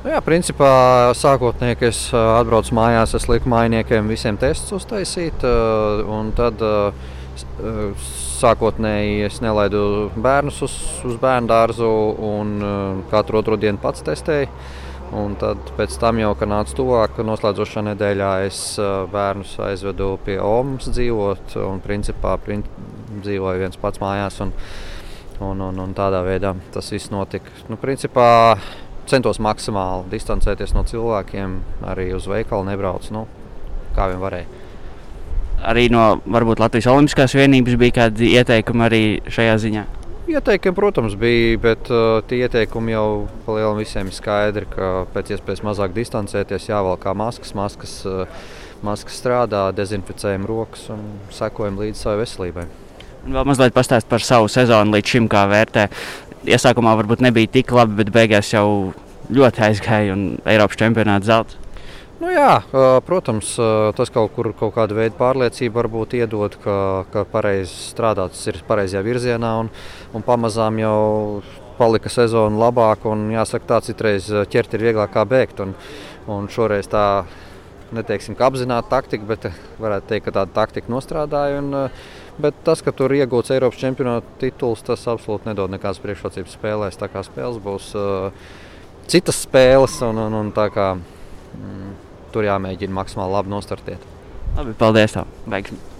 Nu jā, principā sākotnēji, kad es atbraucu mājās, es liku mājiniekiem visiem testus uztaisīt. Un tad sākotnēji es nelaidu bērnus uz bērnu dārzu un katru otro dienu pats testēju. Un tad pēc tam jau, kad nāca tuvāk noslēdzošā nedēļā, es bērnus aizvedu pie omas dzīvot. Un principā dzīvoju viens pats mājās. Un tādā veidā tas viss notika. Nu, principā centos maksimāli distancēties no cilvēkiem, arī uz veikalu nebraucu, kā vien varēja. Arī no varbūt Latvijas Olimpiskās vienības bija kādi ieteikumi arī šajā ziņā? Ieteikumi, protams, bija, bet tie ieteikumi jau palielam visiem ir skaidri, ka pēc iespējas mazāk distancēties, jāvalkā maskas strādā, dezinficējam rokas un sekojam līdz savai veselībai. Un vēl mazliet pastāst par savu sezonu līdz šim, kā vērtē. Iesākumā varbūt nebija tik labi, bet beigās jau ļoti aizgāja un Eiropas čempionāta zelts. Nu jā, protams, tas kaut kāda veida pārliecība varbūt iedod, ka pareizi strādāts ir pareizajā virzienā un pamazām jau palika sezona labāk un jāsaka tā, citreiz ķert ir vieglāk kā bēgt un šoreiz tā, neteiksim, ka apzināta taktika, bet varētu teikt, ka tāda taktika nostrādāja. Bet tas, ka tur iegūts Eiropas čempionāta tituls, tas absolūti nedod nekādas priekšrocības spēlēs. Tā kā spēles būs citas spēles un tā kā tur jāmēģina maksimāli labi nostartēt. Labi, paldies tev. Beigsim.